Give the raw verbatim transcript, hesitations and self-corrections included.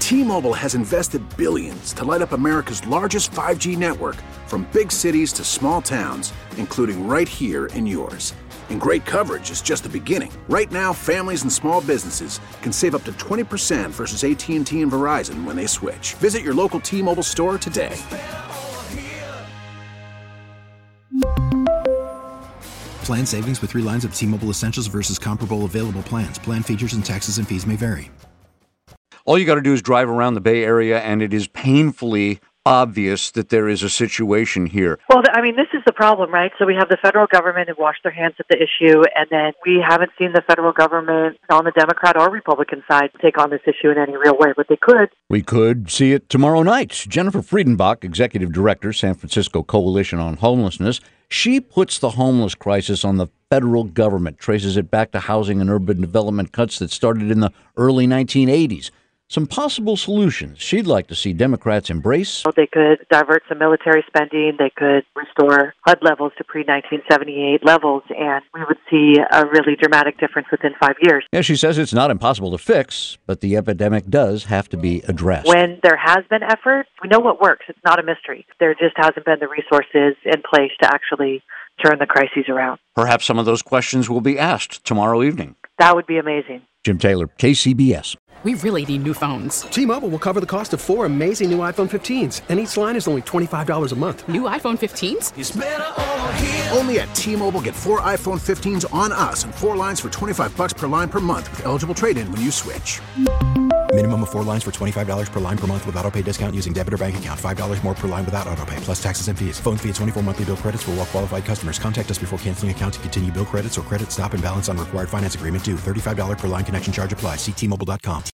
T-Mobile has invested billions to light up America's largest five G network, from big cities to small towns, including right here in yours. And great coverage is just the beginning. Right now, families and small businesses can save up to twenty percent versus A T and T and Verizon when they switch. Visit your local T-Mobile store today. Plan savings with three lines of T-Mobile Essentials versus comparable available plans. Plan features and taxes and fees may vary. All you got to do is drive around the Bay Area, and it is painfully obvious that there is a situation here. Well, I mean, this is the problem, right? So we have the federal government who washed their hands of the issue, and then we haven't seen the federal government on the Democrat or Republican side take on this issue in any real way, but they could. We could see it tomorrow night. Jennifer Friedenbach, Executive Director, San Francisco Coalition on Homelessness, she puts the homeless crisis on the federal government, traces it back to housing and urban development cuts that started in the early nineteen eighties. Some possible solutions she'd like to see Democrats embrace. They could divert some military spending. They could restore H U D levels to pre nineteen seventy-eight levels, and we would see a really dramatic difference within five years. Yeah, she says it's not impossible to fix, but the epidemic does have to be addressed. When there has been effort, we know what works. It's not a mystery. There just hasn't been the resources in place to actually turn the crises around. Perhaps some of those questions will be asked tomorrow evening. That would be amazing. Jim Taylor, K C B S. We really need new phones. T-Mobile will cover the cost of four amazing new iPhone fifteens, and each line is only twenty-five dollars a month. New iPhone fifteens? It's better over here. Only at T-Mobile, get four iPhone fifteens on us and four lines for twenty-five bucks per line per month with eligible trade-in when you switch. Minimum of four lines for twenty-five dollars per line per month with autopay discount using debit or bank account. five dollars more per line without autopay, plus taxes and fees. Phone fee at twenty-four monthly bill credits for well-qualified customers. Contact us before canceling account to continue bill credits or credit stop and balance on required finance agreement due. thirty-five dollars per line connection charge applies. See T Mobile dot com.